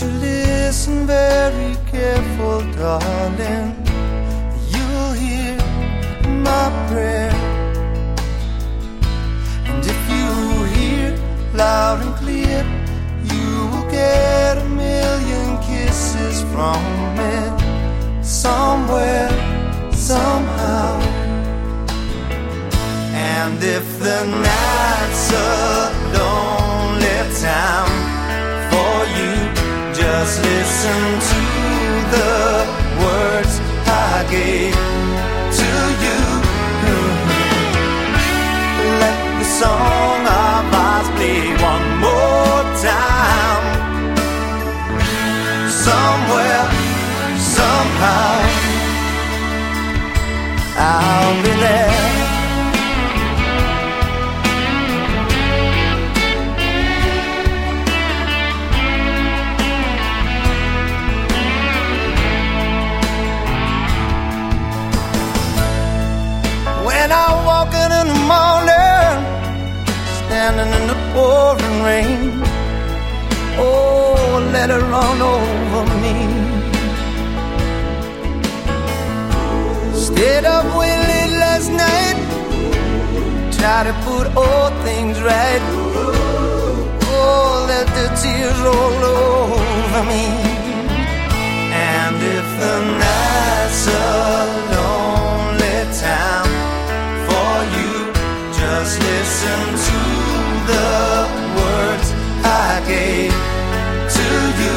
you listen very careful, darling, you'll hear my prayer. And if you hear loud and clear, you will get a million kisses from me, somewhere, somehow. And if the night's a lonely time for you, just listen to the words I gave to you. Let the song of ours play one more time. Somewhere, somehow, I'll be there. When I'm walking in the morning, standing in the pouring rain, oh, let it run over me. Stayed up way late last night, try to put all things right. Oh, let the tears roll over me. And if the night's a lonely time for you, just listen to the words I gave to you.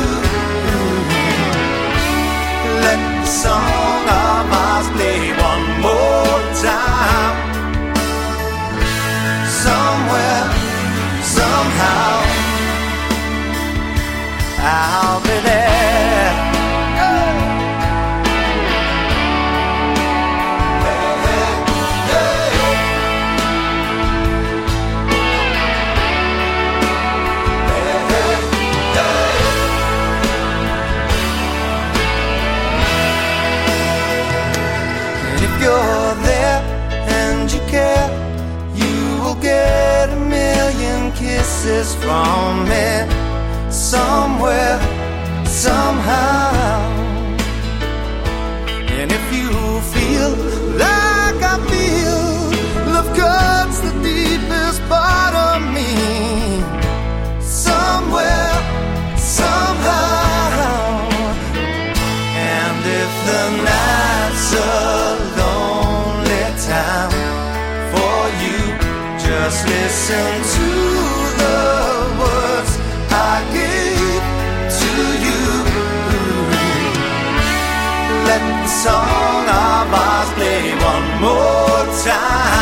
Let the song of ours play one more time. Somewhere, somehow, I'll be there. You're there and you care, you will get a million kisses from me, somewhere, somehow. And if you feel like I feel, love cuts the deepest part of me, somewhere, somehow. And if the night's time for you, just listen to the words I gave to you. Let the song of ours play one more time.